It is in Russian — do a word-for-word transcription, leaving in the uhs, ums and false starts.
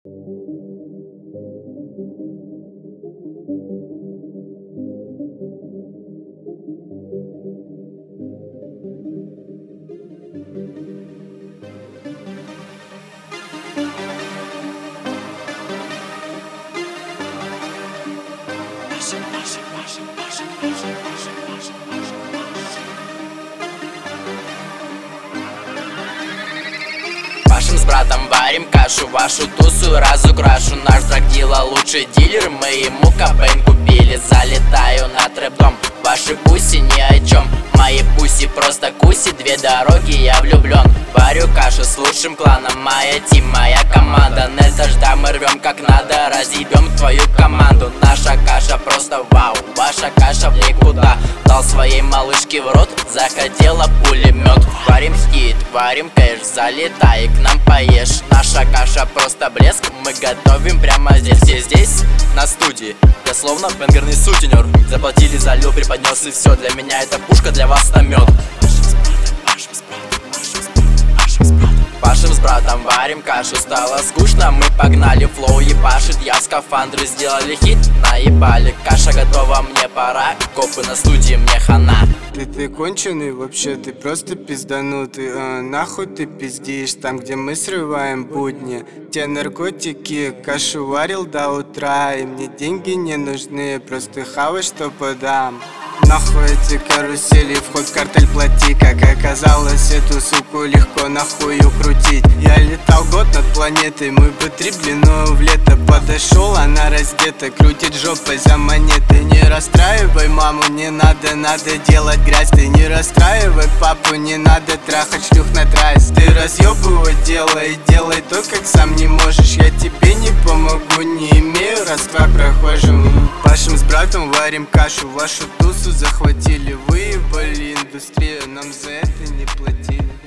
Пашем с братом, варим кашу, вашу тусу разукрашу. Наш драгдила лучший дилер, мы ему кабейн купили. Залетаю на трэп-дом, ваши пуси ни о чем. Мои пуси просто куси, две дороги, я влюблен. Варю кашу с лучшим кланом, моя тим, моя команда. Нельзя, мы рвем как надо, разъебем твою команду. Наша каша просто вау, ваша каша в никуда. Дал своей малышке в рот, захотела пулемет. Варим хит, варим кэш, залетай к нам поешь. Наша каша просто блеск, мы готовим прямо здесь. Все здесь, на студии, я словно бенгерный сутенер. Заплатили, залил, преподнес и все. Для меня это пушка, для вас намет. Пашем с братом, варим кашу, стало скучно, мы погнали, флоу ебашит. Я в скафандре, сделали хит, наебали. Каша готова, мне пора, копы на студии, мне хана. Ты, ты конченый вообще, ты просто пизданутый. а, Нахуй ты пиздишь там, где мы срываем будни. Те наркотики, кашу варил до утра. И мне деньги не нужны, просто хавай, что подам. Нахуй эти карусели, вход в картель плати. Как оказалось, эту суку легко нахуй укрутить. Я летал год над планетой, мы бы три длину в лето. Подошел, она раздета, крутит жопой за монеты. Не расстраивай маму, не надо, надо делать грязь. Ты не расстраивай папу, не надо трахать шлюх на трассе. Ты разъебывай делай, делай то, как сам не можешь. Я тебе не помогу, не имею родства прохожим. Пашем с братом, варим кашу, вашу тусу захватили. Выебали индустрию, нам за это не платили.